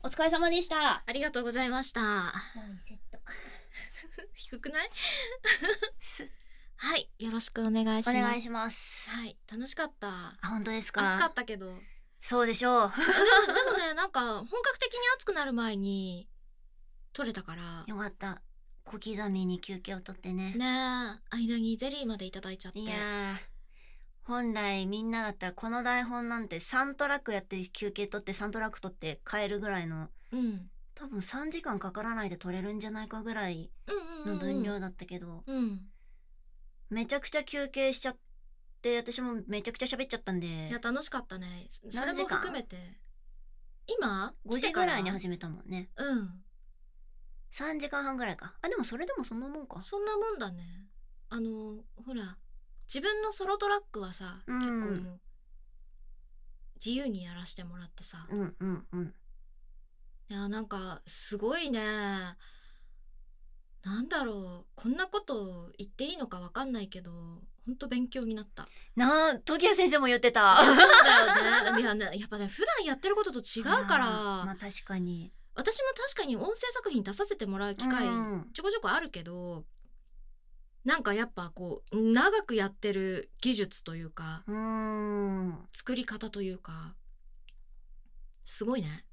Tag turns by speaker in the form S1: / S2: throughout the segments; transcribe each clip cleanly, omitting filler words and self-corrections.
S1: お疲れ様でした。
S2: ありがとうございました。
S1: 何セット
S2: 低くない？
S1: す
S2: はい、よろしくお願いします。
S1: お願いします。
S2: はい、楽しかった。
S1: あ、本当ですか？
S2: 暑かったけど。
S1: そうでしょう。
S2: でもね、なんか本格的に暑くなる前に取れたから。
S1: よかった。小刻みに休憩を取ってね。
S2: ねえ、間にゼリーまでいただいちゃって。
S1: いやー、本来みんなだったらこの台本なんて3トラックやって休憩取って3トラック取って帰るぐらいの、多分3時間かからないで取れるんじゃないかぐらいの分量だったけど、めちゃくちゃ休憩しちゃって、私もめちゃくちゃ喋っちゃったんで。
S2: いや、楽しかったね。それも含めて今
S1: 5時ぐらいに始めたもんね。3時間半ぐらいか。あ、でもそれでもそんなもんか。
S2: そんなもんだね。ほら、自分のソロトラックはさ、結構もう自由にやらしてもらってさ。いや、なんかすごいね。なんだろう、こんなこと言っていいのかわかんないけど、ほんと勉強になった。
S1: 時矢先生も言ってた。
S2: そうだよね。いやね、やっぱね、普段やってることと違うから。
S1: まあ確かに。
S2: 私も確かに音声作品出させてもらう機会ちょこちょこあるけど、なんかやっぱこう長くやってる技術というか、作り方というか、すごいね。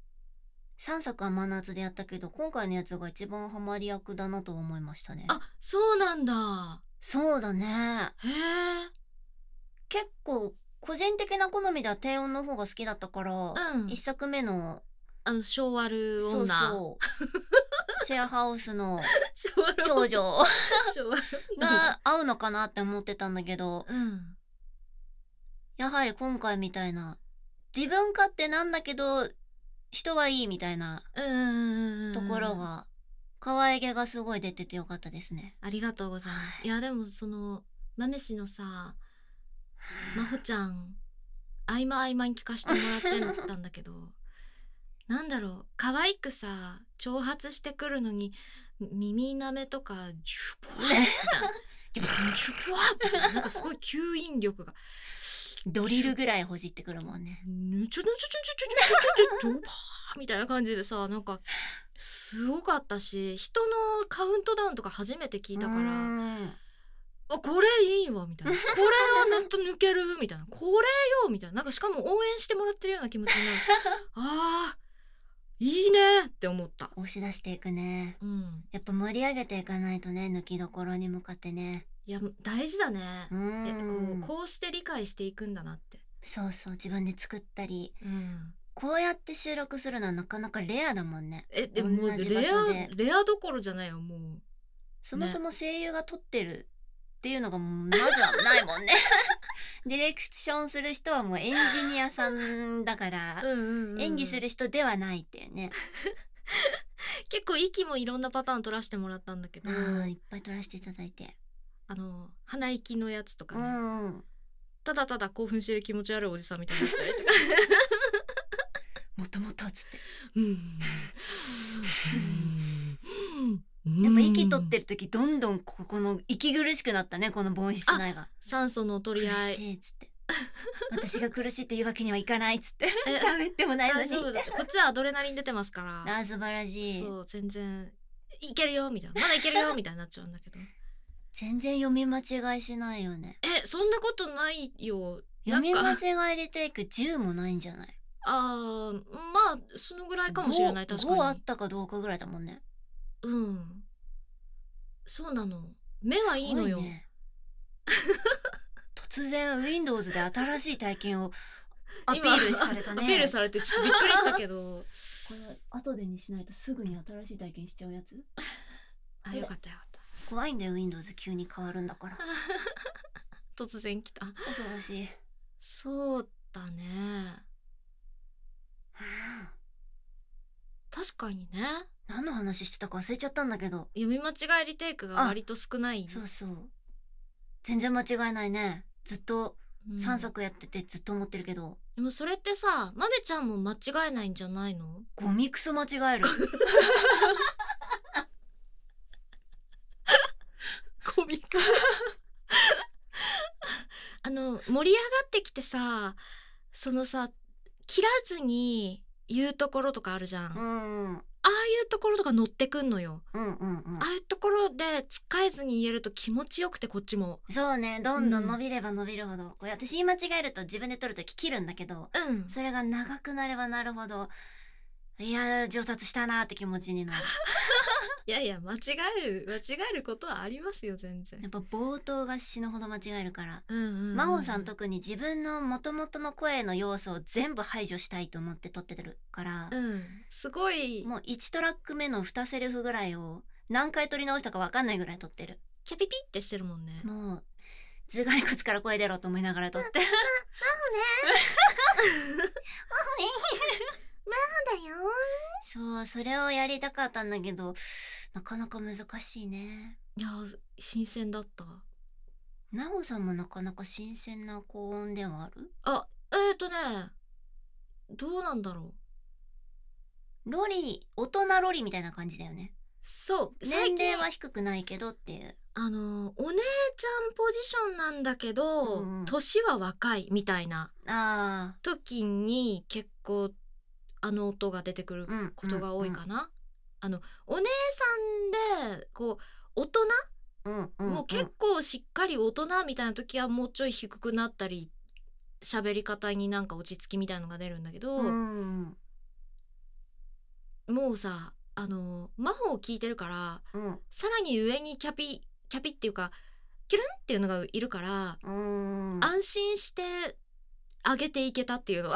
S1: 3作は真夏でやったけど、今回のやつが一番ハマり役だなと思いましたね。
S2: あ、そうなんだ。
S1: そうだね。
S2: へえ。
S1: 結構個人的な好みでは低音の方が好きだったから、1作目の
S2: 昭和る女、
S1: そうシェアハウスの長女が合うのかなって思ってたんだけど、やはり今回みたいな自分勝手なんだけど人はいいみたいなところが、可愛げがすごい出ててよかったですね。
S2: ありがとうございます。いや、でもその豆氏のさ、まほちゃん合間合間に聞かしてもらってたんだけどなんだろう、可愛くさ挑発してくるのに耳なめとかジュポワッジュポワッなんかすごい吸引力が
S1: ドリルぐらいほじってくるもんね。
S2: ぬちょぬちょちょちょちょちょちょちょパーみたいな感じでさ、なんかすごかったし、人のカウントダウンとか初めて聞いたから、あ、これいいわみたいな、これはネット抜けるみたいな、これよみたいな、なんかしかも応援してもらってるような気持ちになる。あーいいねって思った。
S1: 押し出していくね。やっぱ盛り上げていかないとね、抜きどころに向かってね。
S2: いや、大事だね。こうして理解していくんだなって。
S1: そうそう、自分で作ったり、こうやって収録するのはなかなかレアだもんね。
S2: でもレアどころじゃないよ、もう。
S1: そもそも声優が撮ってるっていうのがまずはないもんね。ディレクションする人はもうエンジニアさんだから演技する人ではないっていうね。
S2: 結構息もいろんなパターン取らせてもらったんだけど、
S1: いっぱい取らせていただいて、
S2: 鼻息のやつとかね、ただただ興奮してる気持ち悪いおじさんみたいになったりとか
S1: もともとっつってやっぱ息取ってる時どんどんここの息苦しくなったね、このボイス内が。
S2: 酸素の取り合い。
S1: 苦しいっつって私が苦しいっていうわけにはいかないっつって喋ってもないのに。
S2: 大丈夫だ、こっちはアドレナリン出てますから。
S1: 素晴らしい。
S2: そう、全然いけるよみたいな、まだいけるよみたいになっちゃうんだけど
S1: 全然読み間違いしないよね。
S2: そんなことないよ。
S1: 読み間違いリテイク10もないんじゃない？
S2: まあそのぐらいかもしれない。確かに
S1: 5あったかどうかぐらいだもんね。
S2: そうなの。目はいいのよ、ね、
S1: 突然 Windows で新しい体験をアピールされたね。
S2: アピールされてちょっとびっくりしたけど
S1: これ後でにしないとすぐに新しい体験しちゃうやつ。
S2: あ、よかったよかった。
S1: 怖いんだよ、 Windows 急に変わるんだから
S2: 突然来た。
S1: 恐ろしい。
S2: そうだね、確かにね。
S1: 何の話してたか忘れちゃったんだけど、
S2: 読み間違いリテイクが割と少ない。
S1: そうそう、全然間違えないね。ずっと3作やっててずっと思ってるけど、
S2: でもそれってさ、まめちゃんも間違えないんじゃないの？
S1: ゴミクソ間違える
S2: ゴミクソ盛り上がってきてさ、そのさ、切らずに言うところとかあるじゃん、
S1: うん
S2: ああいうところとか乗ってくんのよ、
S1: うんうんうん
S2: ああいうところで使えずに言えると気持ちよくて、こっちも。
S1: そうね、どんどん伸びれば伸びるほど、これ私言い間違えると自分で撮るとき切るんだけど、
S2: うん
S1: それが長くなればなるほど、いや上達したなって気持ちになる。
S2: いやいや、間違えることはありますよ、全然。
S1: やっぱ冒頭が死ぬほど間違えるから、
S2: うんうんうんうん、
S1: 真帆さん特に自分の元々の声の要素を全部排除したいと思って撮ってるから、
S2: すごい
S1: もう1トラック目の2セリフぐらいを何回撮り直したか分かんないぐらい撮ってる。
S2: キャピピってしてるもんね。
S1: もう頭蓋骨から声出ろと思いながら撮って。真帆ね真帆だよ。そう、それをやりたかったんだけど、なかなか難しいね。
S2: いや新鮮だった。
S1: なおさんもなかなか新鮮な高音ではある？
S2: どうなんだろ
S1: う。ロリ、大人ロリみたいな感じだよね。
S2: そう、
S1: 年齢は低くないけどっていう。
S2: お姉ちゃんポジションなんだけど、年は若いみたいな時に結構音が出てくることが多いかな。お姉さんでこう大人、もう結構しっかり大人みたいな時はもうちょい低くなったり、喋り方になんか落ち着きみたいのが出るんだけど、もうさ真帆を聞いてるから、さらに上にキャピっていうかキュルンっていうのがいるから、安心して上げていけたっていうのは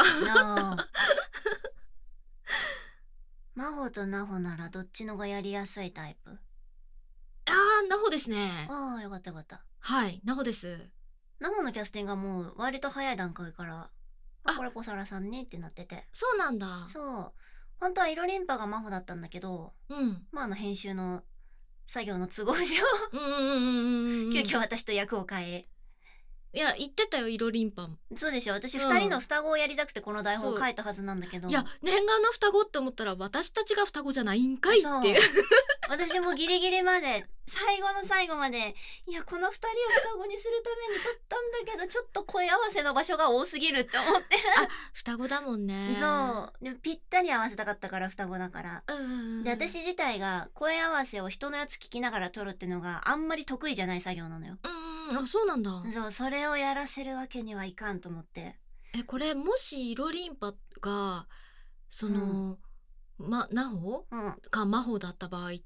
S2: 真帆とナホならどっちのがやりやすいタイプ？ ナホですね。
S1: よかったよかった。
S2: はい、ナホです。
S1: ナホのキャスティングがもう割と早い段階からこれ小皿さんねってなってて。
S2: そうなんだ。
S1: そう本当はイロリンパが真帆だったんだけど、編集の作業の都合上急遽私と役を変え。
S2: いや言ってたよ、イロリンパン。
S1: そうでしょ、私2人の双子をやりたくてこの台本を書いたはずなんだけど、
S2: いや念願の双子って思ったら私たちが双子じゃないんかいっていう
S1: 私もギリギリまで最後の最後まで、いやこの2人を双子にするために撮ったんだけどちょっと声合わせの場所が多すぎるって思って
S2: 双子だもんね。
S1: そうでもぴったり合わせたかったから、双子だから、で私自体が声合わせを人のやつ聞きながら撮るっていうのがあんまり得意じゃない作業なのよ。そうなんだ。それをやらせるわけにはいかんと思って。
S2: これもしイロリンパがその、ナホか真帆だった場合って、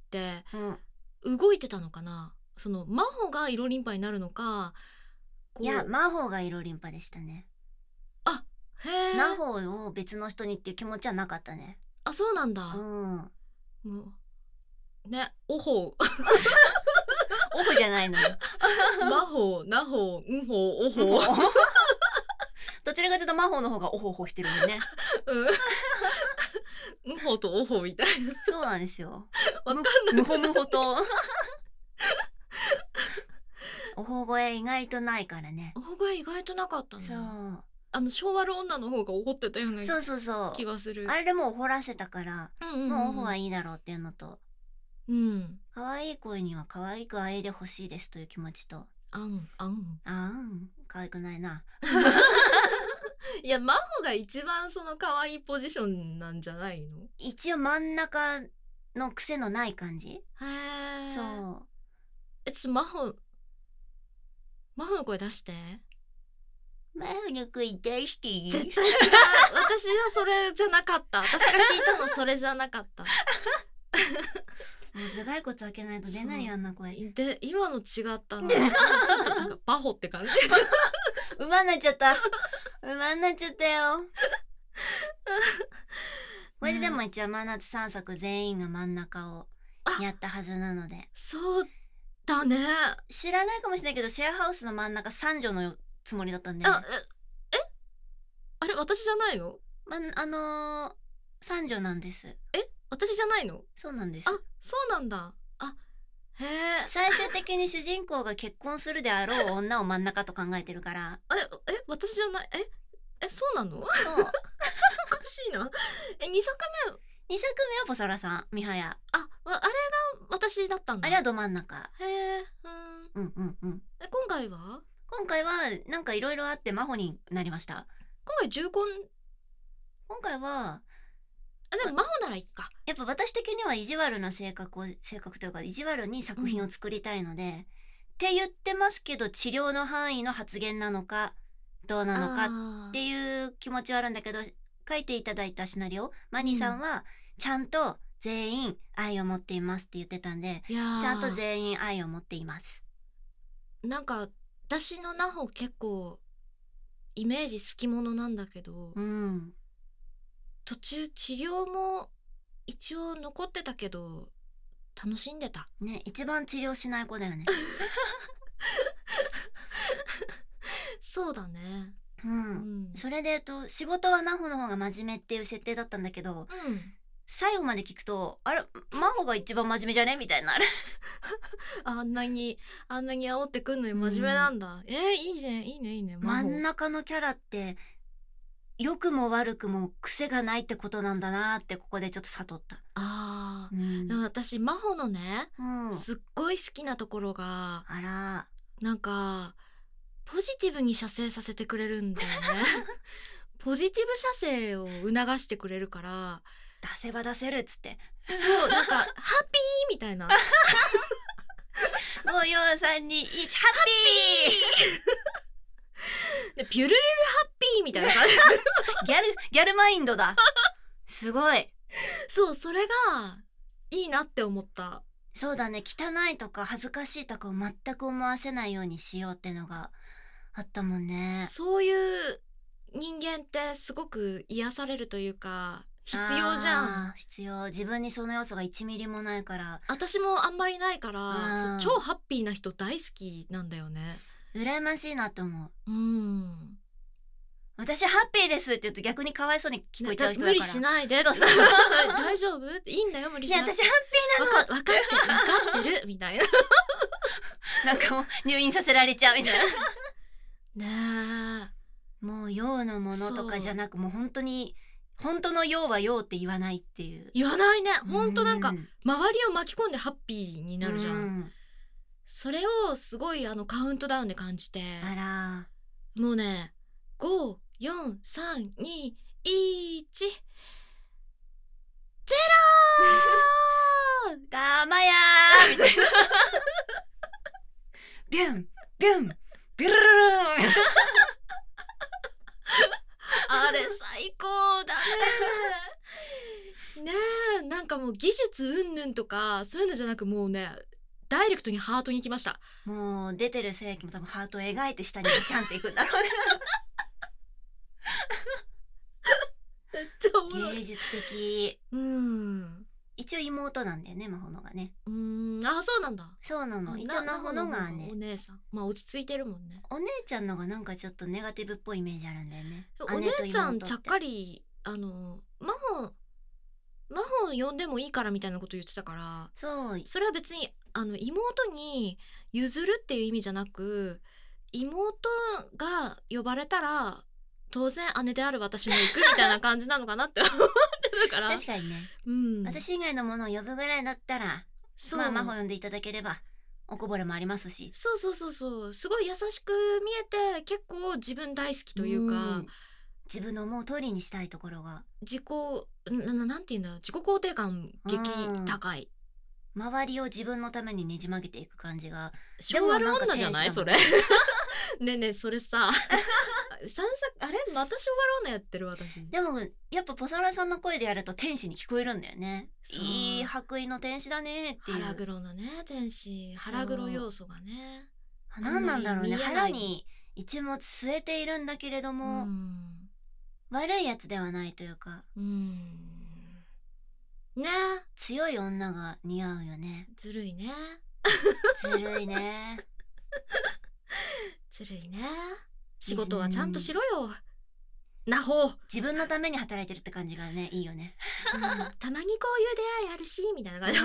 S2: 動いてたのかな。その真帆がイロリンパになるのか。
S1: いや真帆がイロリンパでしたね。へえ。ナホを別の人にっていう気持ちはなかったね。そうなんだ。もうね、オホオフじゃないのよ。
S2: 真帆、ナホ、ンホ、オホ。
S1: どちらかというと真帆の方がオホオホしてるんでね。
S2: ンホとオホみたいな。
S1: そうなんですよ。
S2: わかんない。
S1: ムホムホと。オホ声意外とないからね。オホ声意外となかったね。そう。
S2: 昭和の女の方が怒ってたような気がする。
S1: あれでもう怒らせたから、もうオホはいいだろうっていうのと、可愛い声には可愛くあえでほしいですという気持ちと、可愛くないな。
S2: いや真帆が一番その可愛いポジションなんじゃないの？
S1: 一応真ん中の癖のない感じ。へえ。そう。
S2: 真帆の声出して。
S1: 真帆の声出していい？
S2: 絶対違う。私はそれじゃなかった。私が聞いたのそれじゃなかった。
S1: もう頭蓋骨開けないと出ないよあんな声
S2: で。今の違ったの。ちょっとなんかバホって感じ。
S1: 馬になっちゃった。馬になっちゃったよ。これででも一応真夏3作全員が真ん中をやったはずなので。
S2: そうだね。
S1: 知らないかもしれないけどシェアハウスの真ん中三女のつもりだったんで、ね。
S2: あれ私じゃないの？
S1: 三女なんです。
S2: 私じゃないの？そうなんです。そうなんだ。へえ。
S1: 最終的に主人公が結婚するであろう女を真ん中と考えてるから。
S2: あれ私じゃない。そうなの？そう。おかしいな。2作目
S1: はポソラさん、ミハヤ。
S2: あれが私だったんだ。
S1: あれはど真ん中。
S2: へえ。今回は
S1: なんかいろいろあって真帆になりました。
S2: 今回重婚。
S1: 今回は
S2: でも真帆ならいいか。
S1: やっぱ私的には意地悪な性格というか意地悪に作品を作りたいので、って言ってますけど治療の範囲の発言なのかどうなのかっていう気持ちはあるんだけど、書いていただいたシナリオマニさんはちゃんと全員愛を持っていますって言ってたんで、ちゃんと全員愛を持っています。
S2: なんか私のナホ結構イメージ好きものなんだけど、途中治療も一応残ってたけど楽しんでた
S1: ね。一番治療しない子だよね。
S2: そうだね。
S1: それで仕事はナホの方が真面目っていう設定だったんだけど、最後まで聞くとあれ真帆が一番真面目じゃねみたいになる。
S2: あんなに煽ってくんのに真面目なんだ。いいじゃん、いいねいいね。
S1: 真ん中のキャラって良くも悪くも癖がないってことなんだなってここでちょっと悟った。
S2: 私真帆のね、すっごい好きなところがなんかポジティブに射精させてくれるんだよね。ポジティブ射精を促してくれるから
S1: 出せば出せるっつって、
S2: そうなんかハッピーみたいな。5、4、
S1: 3、2、1ハッピ
S2: ーでピュルルルハッピーみたいな感じ。
S1: ギャルマインドだ。すごい。
S2: そう、それがいいなって思った。
S1: そうだね、汚いとか恥ずかしいとかを全く思わせないようにしようってのがあったもんね。
S2: そういう人間ってすごく癒されるというか必要じゃん。
S1: 必要。自分にその要素が1ミリもないから。
S2: 私もあんまりないから超ハッピーな人大好きなんだよね。
S1: 羨ましいなと思う。私ハッピーですって言うと逆にかわいそうに聞こえちゃう人だから、
S2: 無理しないで。大丈夫？いいんだよ、無理しない。
S1: 私ハッピーなの。分
S2: かってるみたいな。
S1: なんかもう入院させられちゃうみたい
S2: な。ね
S1: え。もう用のものとかじゃなく、もう本当に本当の用は用って言わないっていう。
S2: 言わないね。本当なんか周りを巻き込んでハッピーになるじゃん。それをすごいカウントダウンで感じて。もうね、5、4、3、2、1、ゼロー
S1: たまやーみたいな。ビュンビュンビュルルルン。
S2: あれ最高だね。ねえ、なんかもう技術うんぬんとかそういうのじゃなく、もうねダイレクトにハートに行きました。
S1: もう出てる精液も多分ハートを描いて下にちゃんといくんだろうね。
S2: めっちゃおもろい。
S1: 芸術的。一応妹なんだよね、真帆のがね。
S2: そうなんだ。
S1: そうなの。一応真帆のがね、
S2: お姉さん。まあ落ち着いてるもんね。
S1: お姉ちゃんのがなんかちょっとネガティブっぽいイメージあるんだよね。
S2: お姉ちゃんちゃっかり真帆呼んでもいいからみたいなこと言ってたから、それは別に妹に譲るっていう意味じゃなく、妹が呼ばれたら当然姉である私も行くみたいな感じなのかなって思ってたから。
S1: 確かにね、私以外のものを呼ぶぐらいだったら、まあ真帆呼んでいただければおこぼれもありますし。
S2: そうすごい優しく見えて、結構自分大好きというか、
S1: 自分の思う通りにしたいところが、
S2: なんていうんだ、自己肯定感激高い。
S1: 周りを自分のためにねじ曲げていく感じが。
S2: 昭和の女じゃないそれ。ねえねえ、それさあれまた昭和の女やってる私。
S1: でもやっぱポサラさんの声でやると天使に聞こえるんだよね。いい白衣の天使だねっていう。
S2: 腹黒のね天使、腹黒要素がね。
S1: 何なんだろうね。腹に一物据えているんだけれども、悪いやつではないというか。ね、強い女が似合うよね。
S2: ずるいね。
S1: ずるいね。
S2: ずるいね。仕事はちゃんとしろよ。なほ。
S1: 自分のために働いてるって感じがね、いいよね。
S2: たまにこういう出会いあるしみたいな感じ。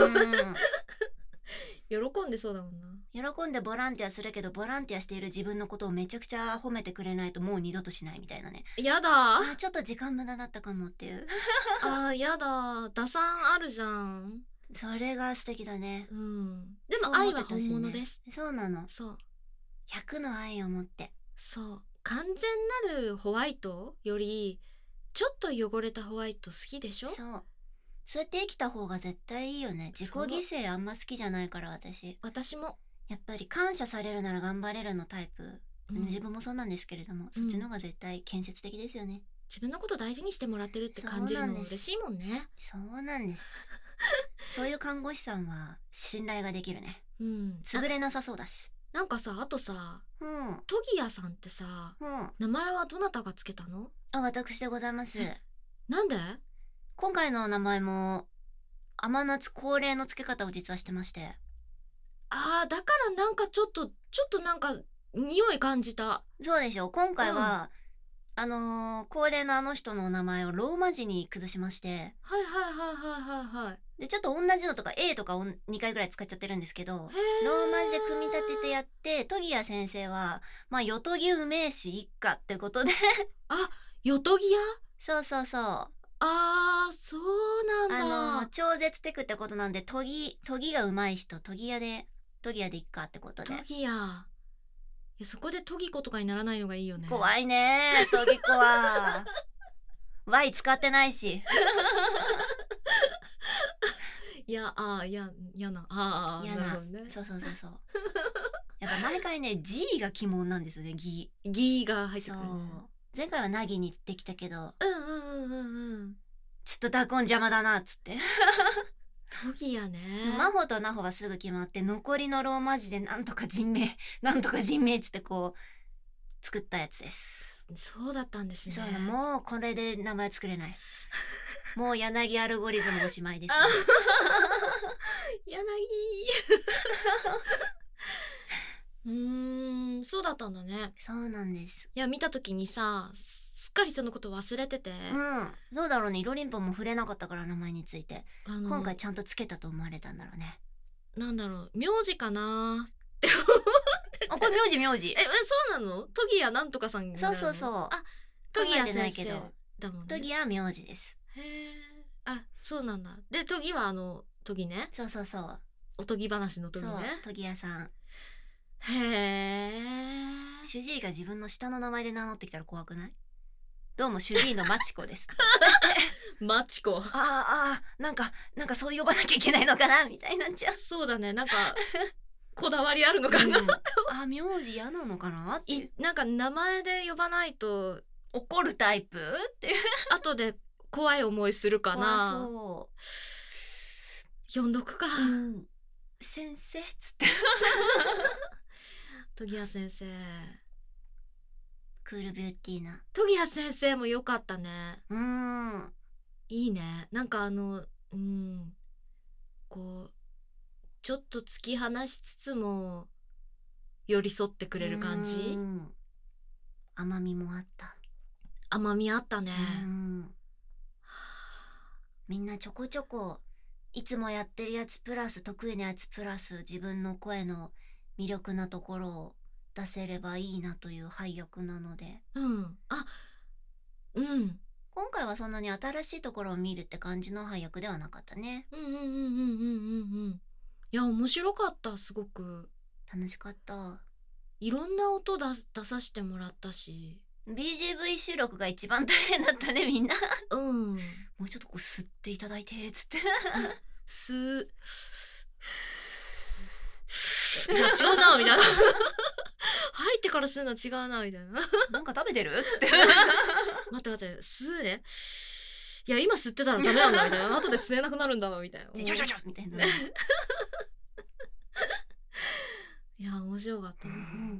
S2: 喜んでそうだもんな。
S1: 喜んでボランティアするけど、ボランティアしている自分のことをめちゃくちゃ褒めてくれないともう二度としないみたいなね。
S2: やだ。
S1: ちょっと時間無駄だったかもっていう。
S2: やだ。打算あるじゃん。
S1: それが素敵だね。
S2: でも愛は本物です。
S1: そうなの。
S2: そう。
S1: 100の愛を持って。
S2: そう。完全なるホワイトよりちょっと汚れたホワイト好きでしょ。
S1: そう。 そうやって生きた方が絶対いいよね。自己犠牲あんま好きじゃないから私
S2: も
S1: やっぱり感謝されるなら頑張れるのタイプ、自分もそうなんですけれども、そっちの方が絶対建設的ですよね。
S2: 自分のこと大事にしてもらってるって感じるの嬉しいもんね。
S1: そうなんですそういう看護師さんは信頼ができるね。潰れなさそうだし。
S2: なんかさ、あとさ、トギヤさんってさ、名前はどなたがつけたの？
S1: 私でございます。
S2: なんで？
S1: 今回の名前も甘夏恒例の付け方を実はしてまして。
S2: だからなんかちょっとなんか匂い感じた。
S1: そうでしょ。今回は、恒例のあの人のお名前をローマ字に崩しまして。でちょっと同じのとか A とかを2回ぐらい使っちゃってるんですけど、ローマ字で組み立ててやって、トギヤ先生はよとぎ梅氏一家ってことで
S2: よとぎや？
S1: そうそうそう。
S2: そうなんだ。
S1: 超絶テクってことなんで、とぎが上手い人、とぎやでいっかってことで。
S2: とぎや。そこでとぎことかにならないのがいいよね。
S1: 怖いねとぎこはY 使ってないし
S2: 嫌なるほどね。
S1: そうやっぱ毎回ね G が鬼門なんですよね。ギ
S2: が入ってくるね。
S1: 前回はナギにできたけど、
S2: ちょっ
S1: とダコン邪魔だなっつって
S2: トギやね。
S1: 真帆とナホはすぐ決まって、残りのローマ字でなんとか人名っつってこう作ったやつです。
S2: そうだったんですね。
S1: そう、もうこれで名前作れないもう柳アルゴリズムおしまいです、ね、
S2: そうだったんだね。
S1: そうなんです。
S2: いや、見た時にさ、すっかりそのこと忘れてて。
S1: そうだろうね。イロリンポも触れなかったから、名前について。今回ちゃんとつけたと思われたんだろうね。
S2: なんだろう、名字かなって思ってて。
S1: これ名字
S2: そうなの？トギヤなんとかさんになるの？
S1: そう。
S2: トギヤ先生だもんね。
S1: トギヤは名字です。
S2: へえ。そうなんだ。で、トギはトギね。
S1: そう
S2: おとぎ話のトギね。
S1: トギヤさん。
S2: へえ。
S1: 主治医が自分の下の名前で名乗ってきたら怖くない？どうも主治医のマチコです
S2: マチコ。
S1: なんかそう呼ばなきゃいけないのかなみたいになっちゃう。
S2: そうだね。なんかこだわりあるのかな、
S1: 名字嫌なのかなって。
S2: なんか名前で呼ばないと
S1: 怒るタイプって
S2: 後で怖い思いするかな。呼んどくか、
S1: 先生っつって
S2: トギヤ先生、
S1: クールビューティーな
S2: トギヤ先生も良かったね。いいね。なんかこうちょっと突き放しつつも寄り添ってくれる感じ。甘みもあった。甘みあったね。
S1: みんなちょこちょこいつもやってるやつプラス得意なやつプラス自分の声の魅力なところを出せればいいなという配役なので。今回はそんなに新しいところを見るって感じの配役ではなかったね。
S2: いや面白かった。すごく
S1: 楽しかった。
S2: いろんな音出させてもらったし、
S1: BGV 収録が一番大変だったねみんなもうちょっとこう吸っていただいてつって
S2: 吸いや違うなみたいな入ってから吸うの違うなみたいな
S1: なんか食べてるつって
S2: 待って吸うね。いや今吸ってたらダメなんだみたいな後で吸えなくなるんだみたいな
S1: みたいな。
S2: いや面白かったな。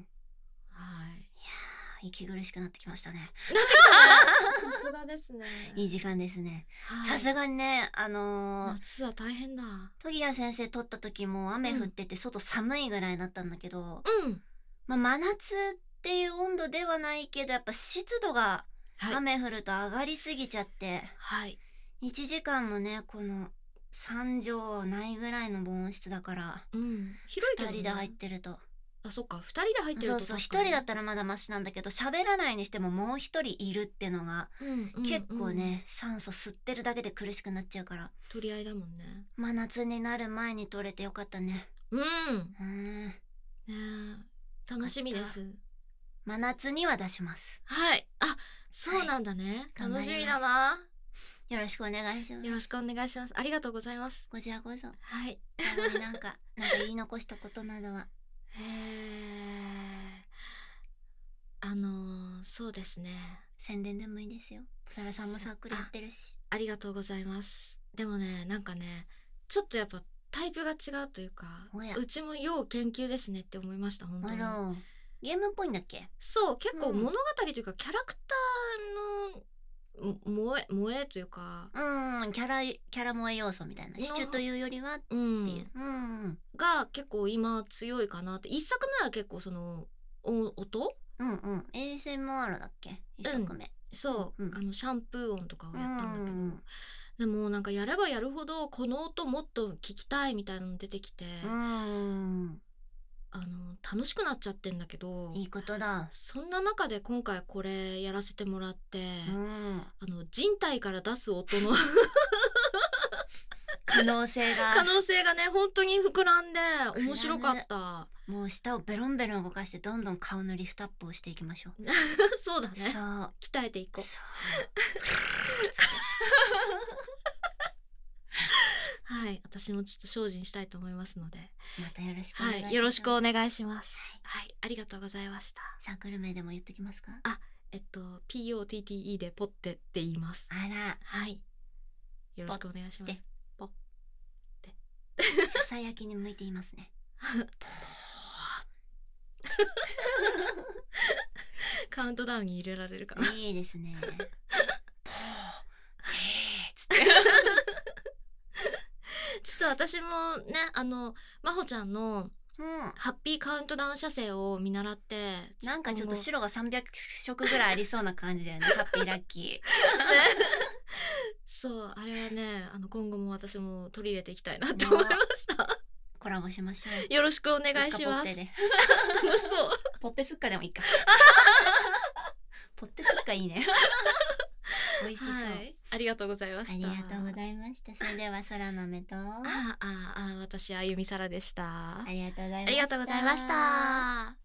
S1: 息苦しくなってきましたね。
S2: なってきたね。さすがですね。
S1: いい時間ですね。さすがにね、
S2: 夏は大変だ。
S1: トギヤ先生撮った時も雨降ってて外寒いぐらいだったんだけど、真夏っていう温度ではないけどやっぱ湿度が雨降ると上がりすぎちゃって、1時間のねこの3畳ないぐらいの防音室だから、
S2: 広いけどね、
S1: 2人で入ってると。
S2: そっか2人で入ってると
S1: 1人だったらまだマシなんだけど、喋らないにしてももう1人いるってのが、結構ね酸素吸ってるだけで苦しくなっちゃうから
S2: 取り合いだもんね。
S1: 真夏になる前に撮れてよかったね。
S2: 楽しみです。
S1: 真夏には出します。
S2: そうなんだね。楽しみだな。
S1: よろしくお願いします。
S2: よろしくお願いします。ありがとうございます。
S1: こちらこそ。
S2: はい。
S1: なんか言い残したことなどは。
S2: そうですね。
S1: 宣伝でもいいですよ。サラさんもサークルやってるし。
S2: ありがとうございます。でもね、なんかね、ちょっとやっぱタイプが違うというか、うちも要研究ですねって思いました、本当に。
S1: ゲームっぽいんだっけ？
S2: そう、結構物語というか、キャラクターの萌えというか、
S1: キャラ萌え要素みたいな、シチュというよりはっていう、
S2: が結構今強いかなって。一作目は結構その音
S1: ASMR だっけ、一作目。
S2: そう、シャンプー音とかをやったんだけど、でもなんかやればやるほどこの音もっと聞きたいみたいなの出てきて、楽しくなっちゃってんだけど、
S1: いいことだ。
S2: そんな中で今回これやらせてもらって、人体から出す音の
S1: 可能性
S2: がね、本当に膨らんで面白かった。
S1: もう舌をベロンベロン動かしてどんどん顔のリフトアップをしていきましょう。
S2: そうだね。そう、鍛えていこう。はい、私もちょっと精進したいと思いますので、
S1: またよろしくお願いします。
S2: はい、よろしくお願いします。はい、ありがとうございました。
S1: サークル名でも言っときますか？
S2: POTTE でポッテって言います。
S1: あら、
S2: はい、よろしくお願いします。ポッテ。
S1: ささやきに向いていますね。
S2: カウントダウンに入れられるかな。
S1: いいですね。
S2: ちょっと私もね、まほちゃんのハッピーカウントダウン射精を見習って、
S1: なんかちょっと白が300色ぐらいありそうな感じだよね。ハッピーラッキー。
S2: そう、あれはね、今後も私も取り入れていきたいなって思いました。
S1: コラボしましょう。
S2: よろしくお願いします。楽しそう。
S1: ポッテスッカでもいいか。ポッテスッカいいね。美味しそう。
S2: ありがとうございました。
S1: ありがとうございました。それでは空豆と
S2: 私あゆみさらでした。
S1: ありがとうございました。
S2: ありがとうございました。